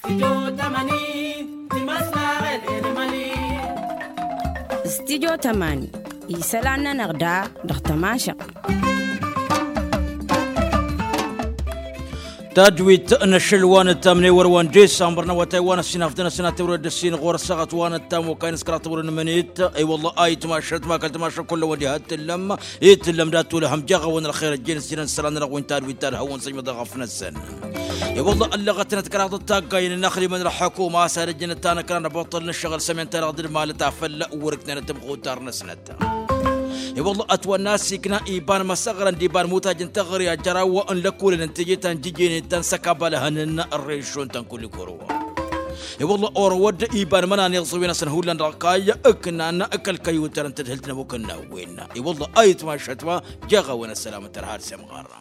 استديو تماني يسالنا نغدا دختماشق تجويد نشلوان التامني وروان جيس امبرنا وتايوان السنافدنا سنه تورد السين غور سغت وان التام وكاين سكرات ورن منيت اي والله اي تماشت ما كنت ماشى كل وجهات اللم يتلم دات لهم جغا ون الخير الجين سين سلان رغوين تاد ويتاد هون سيما ضغفنا السن اي والله اللغتنا تكرات التاقاين النخلي من الحكومه سارجن التانا كان بطل نشغل سمين ترغد المال تافل وركنا نتبغو دارنا سنه والله أتوى الناس كنا إيبان مسغرا ديبان موتاجن تغري أجرا وأن لكول نتيجتان جيجين تنسكب لهن الريشون تنكل كروا والله أورود إيبان منان يغصوين سنهولان رقايا أكنا أن أكل كيوتر تدهلتنا وكنا وين والله أيت ما شتوا جاغا وين السلامة ترهار سمغارا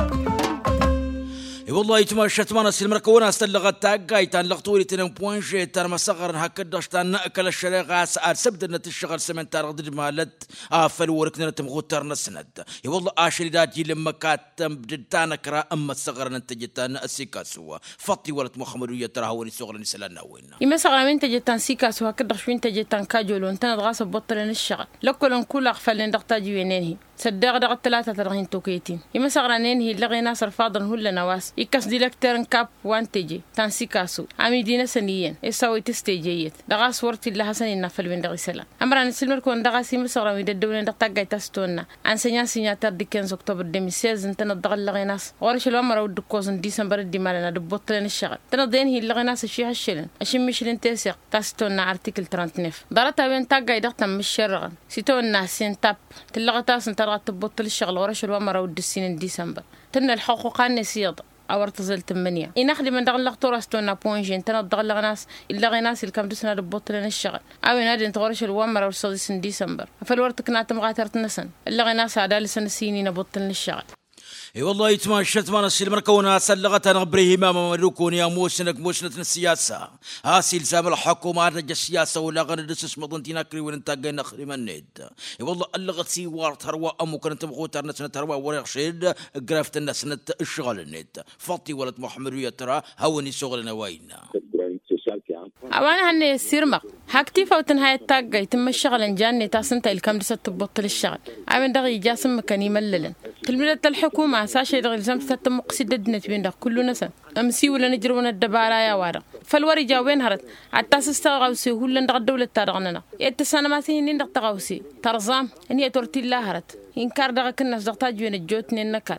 والله يتما شتمانا سلمركونا استلغت تاقايتان لغطوري تنم بوانشي تار مسغرن هكداشتان نأكل الشريقة سعاد سبدنا تشغل سمن تار غدر مالت آفل وركنا تمغوتر نسند والله آشري داجي لما كاتم بدتانا كرا أما الصغرن انتجتان السيكاسوا فطي ولد محمدوية تراهوني صغرن سلانا وين يما صغرن انتجتان سيكاسوا هكداش انتجتان كاجولو انتنا دغاس بطلن الشغل لكل كل أغفل دغتاجي وينينهي صدق دغ الثلاثة ترغين توكيتين يما صغرانين هي لغي ناصر فاضل هو نواس يكس ديلكترن كاب وانتجي تانسي كاسو عمي دينا سنيين يساوي تستيجيت دغاس ورتي لها سنين نفل بين دغي سلا امران السلمر كون دغاس يما صغران يد الدولة دغتاقاي تستونا انسيان سيناتر دي 15 اكتوبر 2016 انتنا دغ لغي ناس غورش الوامر ود كوزن ديسمبر دي مالنا دبوطلن الشغل تنضين هي لغي ناس شي هالشلن اشم مشلن تيسيق تستونا ارتيكل 39 دارتا بين تاقاي دغتا مشرغن سيتو الناس سين تاب تلغتاس انت تبطل الشغل ورش الوامر ود السنين ديسمبر تن الحقوق النسيض او ارتزل 8 ينخلي من دغل لغتورستونا بوينجين تن دغل ناس الا غناس الكم دسنا دبطل الشغل او نادي انت ورش الوامر ود سن ديسمبر فالورتك ناتم غاترت نسن الا غناس عدا لسن سيني نبطل الشغل اي والله يتما شتمان السلمر كونا سلغت انا غبري همام مدوكون يا موسنة السياسه هاسيل سام الحكومه رجع السياسه ولا غندس مضنتينا كري ونتاقي نخري من نيد اي والله اللغت سيوار تروى ام كنت مغوتر نسنه تروى وريق شيد قرافت الناس الشغل النت فطي ولد محمد ترى هوني شغلنا وينا أوانا هني السيرمق حكتي فوتن هاي التاقة يتم الشغل جاني تاسنتا الكم دسة تبطل الشغل عمن دغي جاسم مكاني مللن تلميذة الحكومة ساشي دغي لزم تتم قصيدة دنت بين دغ كله نسا أمسي ولا نجرون الدبارة يا وارق فالوري جاوين هرت عتاس استغاوسي هولن دغ الدولة تارغننا يتسانا ما سيهنين دغ تغاوسي ترزام إني تورتي الله هرت إنكار دغ كناس دغ تاجوين الجوتني النكال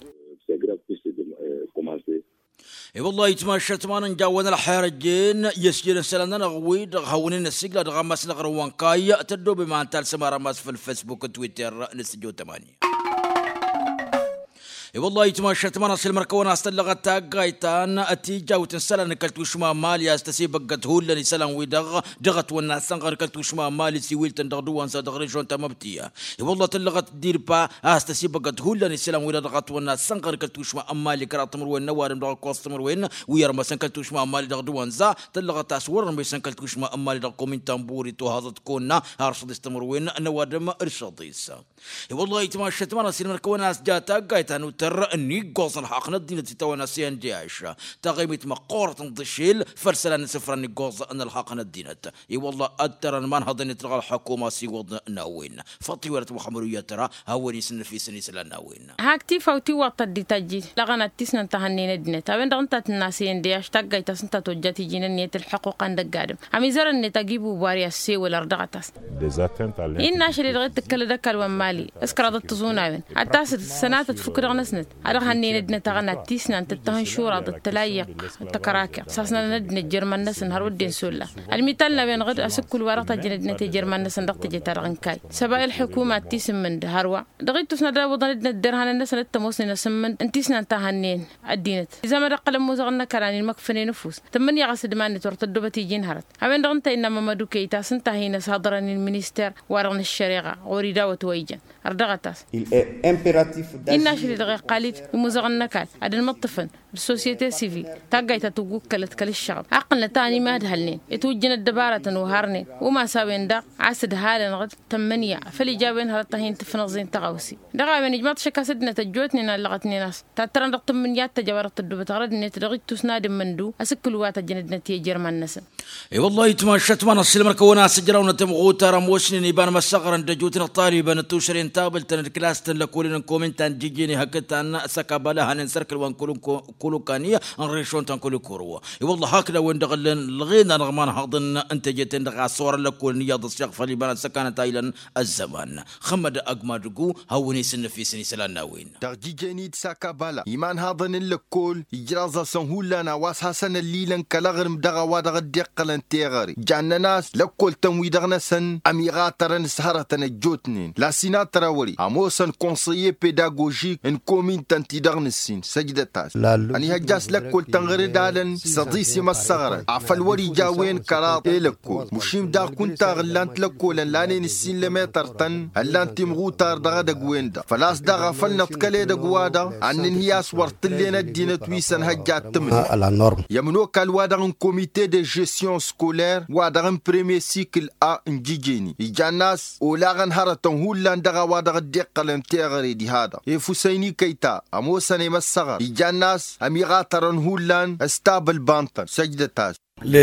اي والله يتماشى ما نجاونا الحرجين يسجل سلنا نغوي هونين السجل غمس نغروان كاي تدو بما انت سمارة ماس في الفيسبوك تويتر نسجو 8 اي والله يتماشى تمانا سلمر كونا استلغت تاقايتان اتيجا وتنسلن كلتو شما مالي استسي بقت هولن سلان ويدغ دغت والناس سنغر كلتو شما مالي سيويل تندغدوان سادغري جون تمبتيا اي والله تلغت دير با استسي بقت هولن سلان ويدغت والناس سنغر كلتو شما مالي كراتمر وين نوار دغ كوستمر وين ويرما سنكلتو شما مالي دغدوان زا تلغت اسور مي سنكلتو شما مالي دغ كومين تامبوري تو هذا تكون ارشد استمر وين نوار ما ارشديس اي والله يتماشى تمانا سلمر كونا جاتا قايتان ترى اني قوصل حقنا الدين تتوانا سين دياش تغيمت مقورة ضشيل فرسلان سفر اني قوص ان الحقنا الدينت اي والله اترى من هذا تلغى الحكومه سي وضع ناوين فطي ولد محمد ترى هوني سن في سن سلا ناوين هاكتي فوتي وقت دي تجي لغنا تسن تهنين الدين تابن دغنت الناسين دياش تقيت سنت توجتي جننيه الحقوق عند قادم عم زر ان تجيبوا باريا سي ولا ردغتاس ان ناشري دغت كل دكل ومالي اسكر تزوناين حتى سنات تفكر نسنت على هني ندنا تغنى تيسنا أنت تهن شورا التلايق التكراكة أساسنا ندنا الجرمان ناس نهار ودين سولا المثال لبين غد أسكول ورقة جندنا الجرمان ناس ندقت جتارغن كاي سباق الحكومة تيسم من هروا دغيت تسنا دا وضن ندنا الدرهان الناس نتموسنا نسمن انتيسنا تهنين الدينت إذا ما رقل موزغنا كراني المكفني نفوس تمني غسد ما نتورت الدبتي جين هرت هبين دغنت إنما مدوكي تاسن تهينا صادرني المينستير ورغن الشريعة وريدا وتويجن أردغتاس إن شري دغيق قالت المزغنكات هذا المطفن السوسيتي سيفيل تاقاي تتوقع كلت كل الشعب عقلنا تاني ما دهلنين يتوجنا الدبارة وهارنين وما ساوين دا عسد هالن غد 8 فلي جابين هالطهين تفنظين تغوسي دغا من جماعة شكا سدنا تجوتني لغتني ناس تاتران رقم من يات تجارت الدب تغرد ني تدغيت تسناد مندو اسكل وات جندنا تي جرمان نسن اي والله يتماشت ما نصل مركونا سجراونا تمغوتا رموشني يبان مسغرن دجوتنا طالبا توشرين تابل تن كلاس تن لكولين كومنتان جيجيني هكتان سكابلا هنن سركل وان كلو كانيه ان ريشون تن كلو كوروا اي والله هكذا وين دغلن لغينا رغمان حضن انتجت دغا صور لكول نياض الشغف اللي بان سكانت ايلن الزمان خمد اقمادغو هوني سن في سني سلانا وين تجيجيني سكابلا ايمان حضن لكول يجرازا سنهولانا واس حسن الليلن كلغرم دغا ودغ دقلن تيغري جانناس لكول تنوي دغنسن اميغاترن سهرتن جوتنين لا سيناترا وري اموسن كونسيي بيداغوجيك ان كومين تنتي دغنسين سجدتاس اني هجاس لكول تنغري دالن صديسي مسغره عفل وري جاوين كرات لكول مشيم دا كنت غلانت لكول لاني نسين لمتر تن هلانتي مغوتار دغا دغويندا فلاس دغا فلنا تكلي دغوادا ان هياس ورتلينا الدين تويسن هجات تمن على نورم يمنو كالوادغن كوميتي دي جيستيون سكولير وادغن بريمي سيكل ا انجيجيني يجاناس ولاغن هرتون هولان دغا وادغ دقلن تيغري دي هذا يفوسيني كيتا اموسن مسغر يجاناس اميغاترن هولان استابل بانتن سجدتاس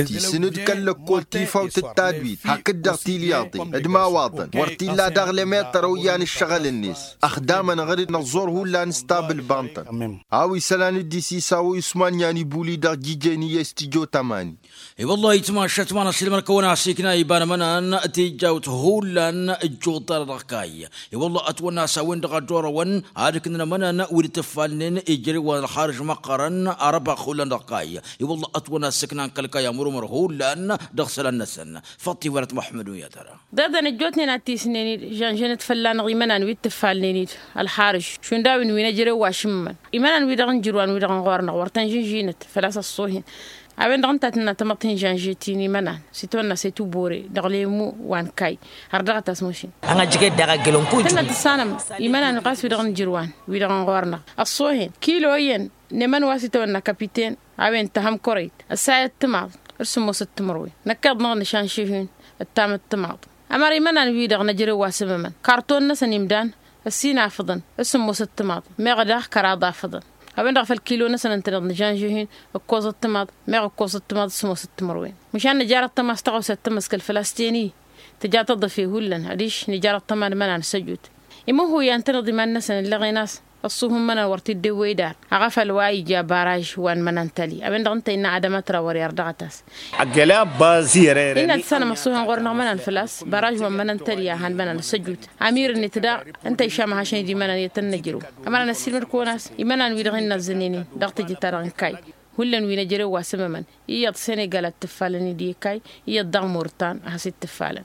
سند كل كل تيفا وتتادويت هكذا تيلياطي ادما واطن ورتي لا دغلي متر ويان الشغل الناس اخداما غير نزور هولا نستابل بانتن هاوي سلان دي سي ساو يسمان يعني بولي دا جيجيني يستيجو تماني اي والله يتماشت ما نصل مركونا سيكنا يبان منا تيجاوت هولا الجوطر ركاي اي والله اتونا ساوين دغ دورون هادكنا منا ولي تفالنين اجري والخارج مقرن اربع خولن ركاي اي والله اتونا سكنان كلكاي مرمر هو لأن دخل النسن فطي ورت محمد ويا ترى ضد نجوتني ناتي سنيني جان تفلان غيمنا نويت تفالني الحارج شون داوين وين جري واشمن ايمانا ويدغن جروان ويدغن غورنا ورتن جينت فلاس الصوهين أبين دغنتنا تمطين جان جيتيني منا سيتونا سيتو بوري دغليمو وان كاي هردغت اسموشين انا جيت دغلون كوج تنا تسانم ايمانا نقاس ويدغن جروان ويدغن غورنا الصوهين كيلو ين نمن واسيتونا كابيتين أبين تهم كوريت الساعة تماض ارسمو 6 مروي نكاد نغني شان شيهين التام التماض أما ريمانا نبيدغ نجري واسممن كارتون نسن يمدان السين فضن ارسمو 6 ماض ميغداخ كراضا فضن أبين دغ في الكيلو نسن انتنض نجان شيهين الكوز التماض ميغ كوز التماض اسمو 6 مروين مشان نجار التماض استغو 6 مسك الفلسطيني تجا تضفي هولن هديش نجار التماض منان سجود إمو هو ينتنض من نسن اللي غيناس الصوهم من ورتي الدويدار أغفل واي جا باراج وان منانتلي أبين دغنت إن عدمت را وريار دغتاس عجلا بازير إن السنة مصوهم غورنا منان فلاس باراج وان منانتلي هان منان سجود أمير النتدا أنت إشام هاشين دي منان يتنجرو أما أنا السيلمر كوناس إيمانا ويدغن الزنيني دغت جتارن كاي هلن وينجري واسممن يد سنغال التفالني دي كاي يد دغمورتان هاسي التفالن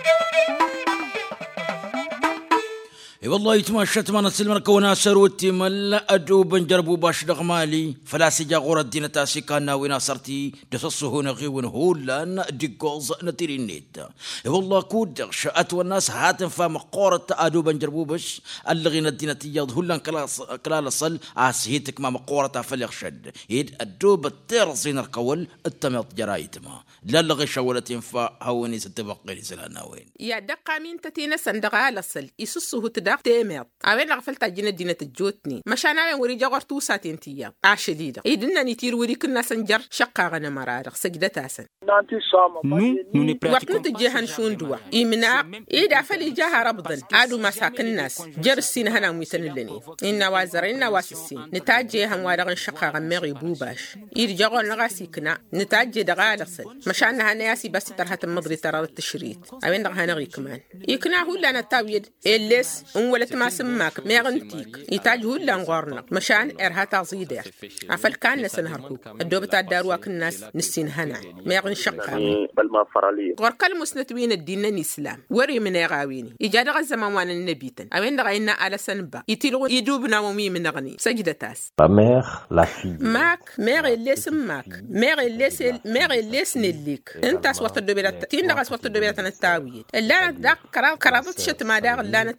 اي والله يتماشت ما نسل مركونا سروتي مل ادو بنجربو باش دغمالي فلا سجا غور الدين تاسي كان وين صرتي دسصو هنا غيون هولان ديغوز نتيري نيت اي والله كود شات والناس هاتن فام قورة ادو بنجربو باش اللغينا الدين تياض هولان كلا صل عسيتك ما مقورة فليخشد يد ادو بترزين القول التمط جرايتما لا لغي شولت ينفع هوني ستبقي لسلانا وين يا دقا مين تتينا صندقها لصل يسصو تدق تيميط اوين لغفلت جنة دينة الجوتني مشان اوين وري جغر توساتين تيا شديدة يدنا نتير وري كنا سنجر شقا غنا مرارق سجدتاسن وقت نتجيهن شون دوا إمنا إيدا فلي جاها ربضن عادو مساكن الناس جرسين هنا ميسن اللني إنا وازر إنا واسسين نتاجيهن وادغن شقا غميغي بوباش إيد جغل نغاسيكنا نتاجي دغالصل مشان هنياسي بس ترهت المضري ترى التشريط اوين دغ هنغي كمان يكنا هولا نتاويد إليس ولت ما سماك ميغنتيك يتاج هولا نغورنا مشان إرهاتا زيدير عفل كان نسنهركوك الدوبتا دارواك الناس نسين هنا ميغن شقا بالما فرالي غرقل مسنتوين الدين الإسلام وري من يغاويني إجاد غزمان وانا النبيتن اوين دغ إنا على سنبا يتلغو يدوبنا ومي من نغني سجدتاس ماك ميغ إليس ماك ميغ إليس نليك انت اسوات الدوبيرات تين دغ اسوات الدوبيرات نتاويد لا داك كرابط شت ما داغ لا نتورتيبي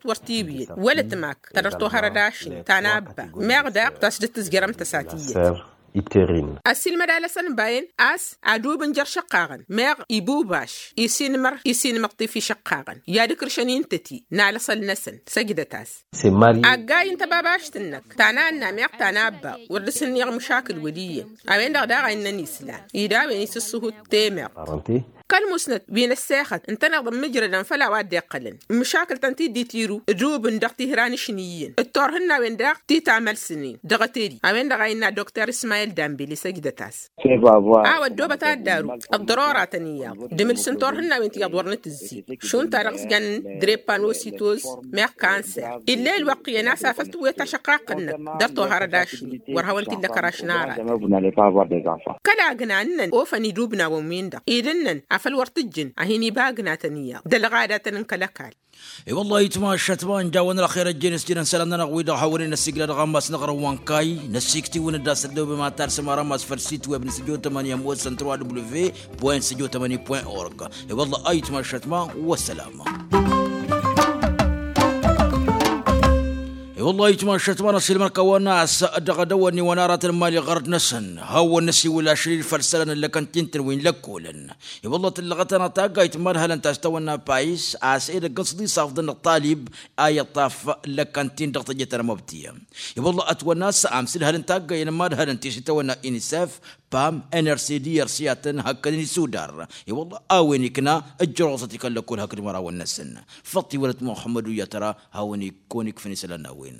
ويل ولا تماك ترتو هرداشين تانابا مغداق تسدت زجرم تساتية أسيل مدالسن باين أس عدو بنجر شقاغن ميغ إبو باش يسين مقطي في شقاغن يا دكر شنين تتي نالصل نسن سجدتاس أجاي انت باباش تنك تانا ميغ تانا با ورسن يغ مشاكل ودية أوين دغداغ إنني سلان إيدا وينيس السهود تيميغ كالمسند بين الساخت انت نغضم مجردا فلا واد يقلن المشاكل تنتي دي تيرو جوب ندقتي هراني شنيين التورهنا وين داق تي تعمل سنين دغتيري وين دغاينا دكتور اسماعيل دامبيلي سجدتاس ودوبة تادارو الضرورة تنيا دمل سنتورهنا وين تيضورنا تزي شون تارقس جن دريبانوسيتوز ميغ كانسر إلا الوقية ناسا فلتو يتشقاقنا درتو هرداشي ورهوانتي لكراشنارا كلا جنانن اوفني دوبنا ومين دا إذنن فالورتجن أهيني باقنا تنيا دلغادة تنكلكال اي والله يتماشى تبان جاون الاخير الجنس جينا سلامنا نغويدا حاولنا نسيقل غماس نغرا وانكاي نسيكتي ونداس الدو بما تارس مرامس فرسيت ويب نسجو 8 مو سنترال w.sjo8.org اي والله اي يتماشى تبان والسلام والله يتماشى تبانا سلمان كوناس دغدوني ونارات المالي غرد نسن هو النسي ولا شرير فرسلن اللي كنت تنتروين لكولن والله تلغتنا تاقا يتمر هل تستونا بايس عسير قصدي صافدن الطالب آية طاف لكنتين دغط جتر مبتيا والله أتوناس أمسل هل تاقا ينمار هل تستونا إنساف بام NRCD يرسياتن هكذا سودار والله آويني كنا الجروسة كل كل هكذا مرا والنسن فطي ولد محمد يا ترى هاوني كونك في نسلنا وين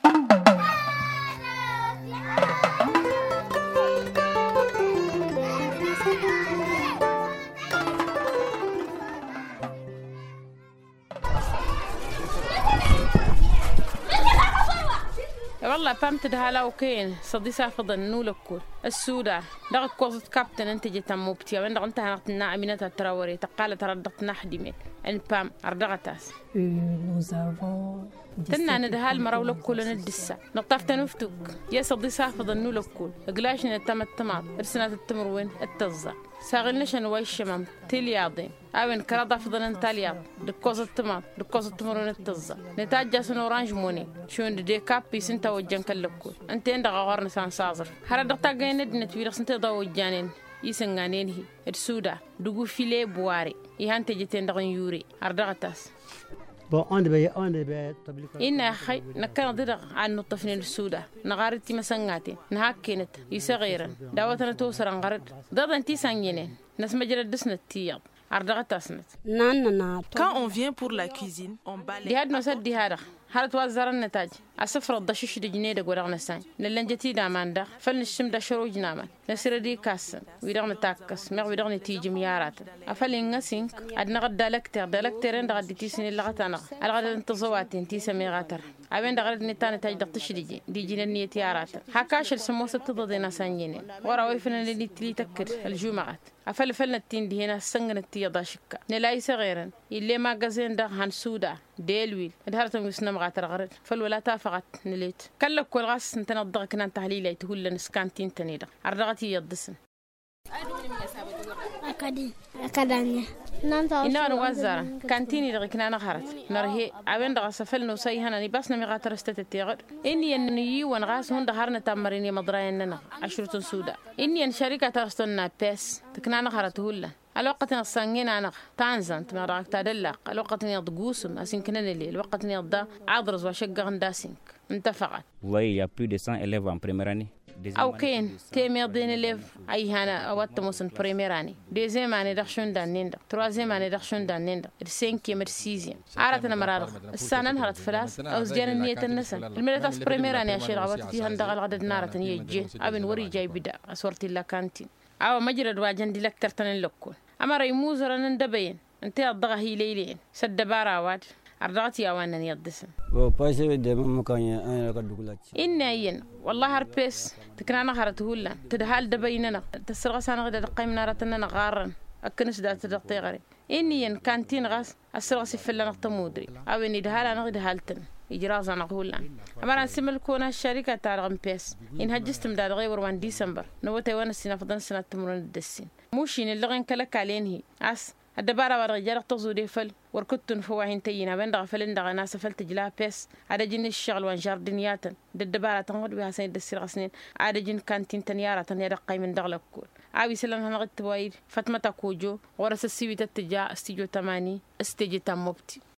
والله فهمت ده هلا وكين صدي سافض النولكول السودان دغ كوزت كابتن انت جيت موبتيا وين انت هنقتنا امينه التراوري تقال تردقنا حديمه ان بام اردغتاس تنا ندها المراولك كل ندسة نطفت نفتك يا صدي سافض النولكول قلاش نتم التماط ارسنات التمر وين التزا ساغلنش نواي الشمام تلياضين اوين كرا فضل انتالياض دكوز التماط دكوز التمر وين التزا نتاج سن اورانج موني شون دي كابي سنتا وجن كلكول انت عند غورن سان صازر هر دقتا غين ندنت ويرس انت دو وجانين يسنغانين هي السودا دغو فيلي بواري يهان تجتين دغن يوري اردغتاس إن أخي نكنا ضد عن الطفلين السوداء نغارتي مسنجاتي نهاكينت يصغيرن دعوتنا توصل نغرد ضد أنتي سانجينين ناس مجرد دسنة تياب أردغت أسنت Quand on vient pour la cuisine, on balaye. دي هاد نسد دي هذا هاد توزر النتاج أسفر الضشيش دي جنيه دقورغ نسان نلنجتي دامان دا فلنشم دا شروج نامان نسير دي كاس ويدغ نتاكس مغ ويدغ نتيجي ميارات أفلين نسينك أدنا غد دالكترين دا غد تيسيني اللغتانا الغد انتظواتين تيسا ميغاتر أبين دا غد نتان تاج دقتش دي جنيه نيتيارات حكاش السموسة تضدي ناسان جنين ورا ويفنا اللي تلي تكر الجمعات أفل التين دي هنا سنغن التيضا شكا نلاي صغيرا اللي ما قزين دا هان سودا ديلويل دهرتم يسنا مغاتر غرد فالولا تافقت نليت كلك كل غاس نتنضغ كنا تحليلي تقول لنسكانتين تنيدا عرضغتي يدسن أكاديمية إنه نوزارا كانتيني دغ كنا نخرت نرهي عوين دغ سفل نوسي هنا نباسنا مغاتر استتتيغر إني أنني ونغاس هون دهرنا تمريني مضرايننا عشرة سودا إني أن شركة ترستنا بيس تكنا نخرت هولا الوقت نصنعين أنا تانزن تمرق تدلق الوقت نيضجوسم أسينكنا اللي الوقت نيضدا عذرز وشجع داسينك انتفقت. Oui, il y a plus de 100 élèves en première année. أو كين تيمير دين إليف أي هنا أوقات موسن بريميراني ديزيم أنا دخشون دانيندا ترازيم أنا دخشون دانيندا السينكي مرسيزيم عارتنا مرارغ السنة نهرت فلاس أو زجان النية النسن الملتاس بريميراني أشير عواتي هندغ الغدد نارة يجي أبن وري جاي بدا أسورتي لا كانتين أو مجرد واجن دي لك ترتن لكون أما ريموز رنن دبين أنت أضغى هي ليلين سد بارا أردغتي أوانا يدسن. إني أين والله هربس تكنا خرته لنا تدهال دبيننا تسرق سنة غدا قيم نارتنا غارن أكنس دا تدقي غري إني ين كانتين غاس أسرق سفلنا نقطمودري أو إني دهال أنا غدا هالتن إجراز أنا قولنا أما أنا سمل كونا الشركة تارغم بيس إن هجستم دا غير 1 ديسمبر نوتي وانا السنة فضل سنة تمرون الدسين موشين اللي غين كلك علينه أس الدبارة والرجال تزودي فل وركتن فواهن تينا بين دغ فلن دغ ناس فل تجلا بس على جن الشغل وانجار دنياتا الدبارة تنقد بها سيد السير سنين على جن كانتين تنيارة تنيرقي من دغ لكول عاوي سلام هنغت وايد فتمة كوجو ورس السيوي تتجا استيجو تماني استيجي تموبتي